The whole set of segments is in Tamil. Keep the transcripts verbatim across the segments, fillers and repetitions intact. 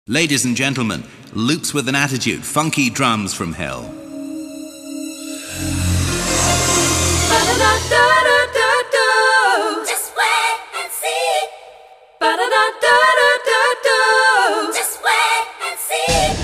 Ladies and gentlemen, Loops with an Attitude, funky drums from hell. Just wait and see. Just wait and see.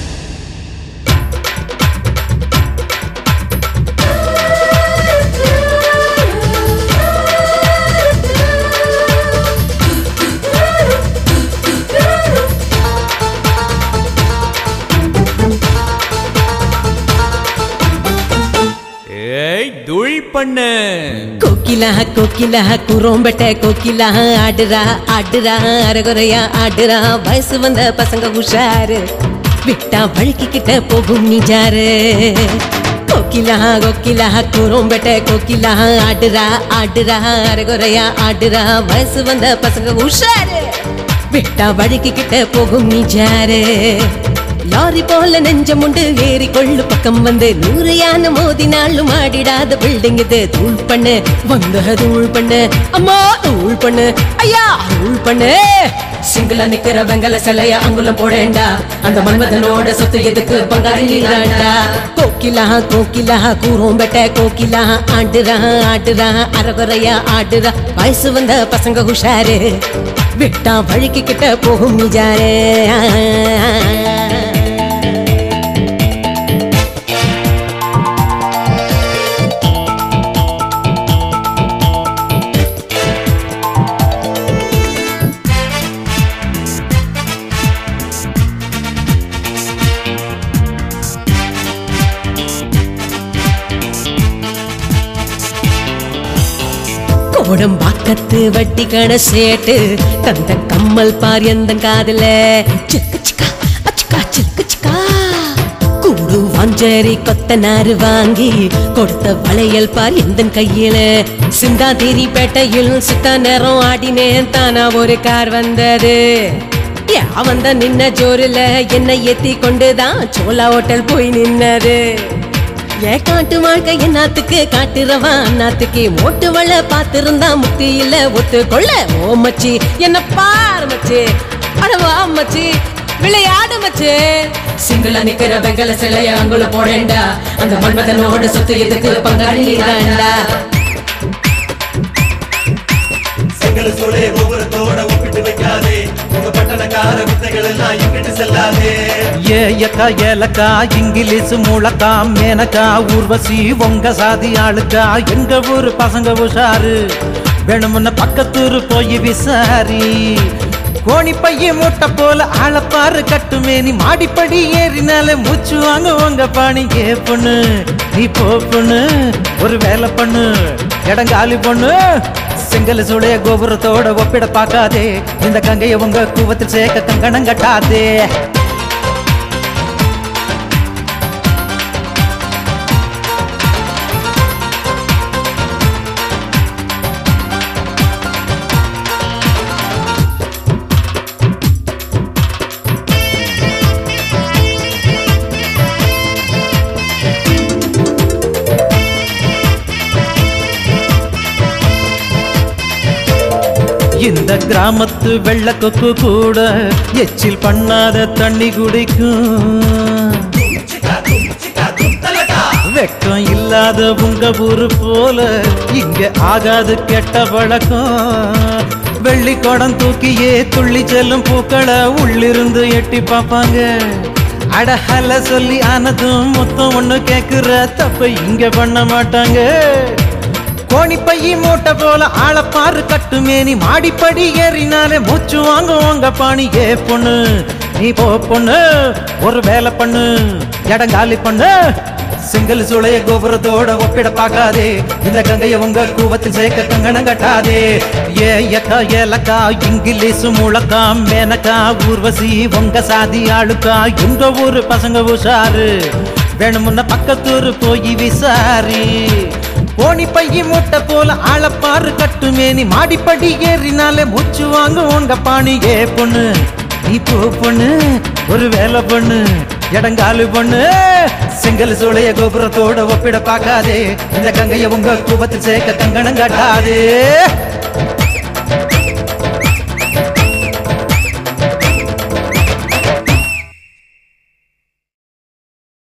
कोकिला कोकिला कुरोंबेटे कोकिला आडरा आडरा அரகுறையா ஆடுறா வயசு வந்த பசங்க உஷாரு விட்டா வழுக்கிக்கிட்ட போகும் நிஜாரு கோகிலா கோகிலா குரோம்பேட்டே கோகிலா ஆடுறா ஆடுறா அரகுறையா ஆடுறா வயசு வந்த பசங்க உஷாரு விட்டா வழுக்கிக்கிட்ட போகும் நிஜாரு லாரி போல நெஞ்சமுண்டு ஏறி கொள்ளு பக்கம் வந்து நூறு யானை மோதினாலும் ஆடிடாத பில்டிங் இது தூள் பண்ணு வந்த தூள் பண்ணு அம்மா தூள் பண்ணு ஐயா தூள் பண்ணு சிங்கிளா நிக்கிற வெங்கல சிலைய அங்குலம் போடேண்டா அந்த மன்மதனோட சொத்து எதுக்கு பங்காளிடா கோகிலா கோகிலா கூரோம்பேட்டை கோகிலா ஆடுறா ஆடுறா அரகுறையா ஆடுறா வயசு வந்த பசங்க உஷாரு விட்டா வழுக்கிக்கிட்ட போகும் நிஜாரே கோடம் பாக்கத்து வட்டி கண சேட்டு தந்த கம்மல் பார் எந்த காதல சிக்கு சிக்கா அச்சிக்கா சிக்கு சிக்கா கூடு வாஞ்சரி கொத்த நாறு வாங்கி கொடுத்த வளையல் பார் எந்த கையில சிந்தாதிரி பேட்டையில் சுத்த நேரம் ஆடினேன் தானா ஒரு கார் வந்தது வந்த நின்ன ஜோருல என்னை ஏத்தி கொண்டுதான் சோலா ஹோட்டல் போய் நின்னது ஏ காட்டு வாழ்க்கை என்னாத்துக்கு காட்டுறவா அண்ணாத்துக்கு மோட்டு வள பாத்திருந்தா முக்தி இல்ல ஒத்து கொள்ள ஓ மச்சி என்ன பார் மச்சி அடவா மச்சி விளையாடு மச்சி சிங்கிளா நிக்கிற வெங்கல சிலைய அங்குல போடேண்டா அந்த மன்மதனோட சொத்து எதுக்கு பங்காளிடா சிங்கள சோலே கோபுரத்தோட ஒப்பிட்டு வைக்காதே உங்க பட்டணக்கார வித்தைகள் எல்லாம் எங்கிட்டு செல்லாதே ஏயக்கா ஏலக்கா இங்கிலீஷ் மூலக்கா மேனக்கா ஊர்வசி உங்க சாதி ஆளுக்கா எங்க ஊரு பசங்க உஷாரு வேணும்னு பக்கத்தூரு போய் விசாரி கோணி பைய மூட்டை போல ஆளப்பாரு கட்டுமேனி மாடிப்படி ஏறினாலே மூச்சு வாங்க உங்க பாணி ஏ பொண்ணு நீ போ பொண்ணு ஒரு வேலை பண்ணு இடங்காலி பொண்ணு செங்கல் சூளைய கோபுரத்தோட ஒப்பிட பார்க்காதே இந்த கங்கைய உங்க கூவத்தில் சேர்க்க கங்கணம் கட்டாதே இந்த கிராமத்து வெள்ள கொக்கு கூட எச்சில் பண்ணாத தண்ணி குடிக்கும் வெட்டம் இல்லாத உங்க ஊரு போல இங்க ஆகாது கெட்ட பழக்கம் வெள்ளி குடம் தூக்கியே துள்ளி செல்லும் பூக்களை உள்ளிருந்து எட்டி பார்ப்பாங்க அடஹல சொல்லி ஆனதும் மொத்தம் ஒண்ணு கேக்குற தப்ப இங்க பண்ண மாட்டாங்க கோணி பைய மூட்டை போல ஆளப்பாரு கட்டுமேனி மாடிப்படி ஏறினாலே மூச்சு வாங்க உங்க பாணி ஏ பொண்ணு நீ போ பொண்ணு ஒரு வேலை பண்ணு இடங்காலி பண்ணு சிங்கிள் சூளைய கோபுரத்தோட ஒப்பிட பார்க்காதே இந்த கங்கைய உங்க கூவத்தில் சேர்க்க கங்கணம் கட்டாதே ஏயக்கா ஏலக்கா இங்கிலீஷ் மூலக்கா மேனக்கா ஊர்வசி உங்க சாதி ஆளுக்கா எங்க ஊரு பசங்க உஷாரு வேணும்னு பக்கத்தூரு போய் விசாரி கோணி பைய மூட்டை போல ஆளப்பாரு கட்டுமேனி மாடிப்படி ஏறினாலே மூச்சு வாங்க உங்க பாணி ஏ பொண்ணு நீ போ பொண்ணு ஒரு வேலை பொண்ணு இடங்காலு பொண்ணு செங்கல் சூளைய கோபுரத்தோட ஒப்பிட பார்க்காதே இந்த கங்கைய உங்க கூபத்தில் சேர்க்க கங்கணம் காட்டாதே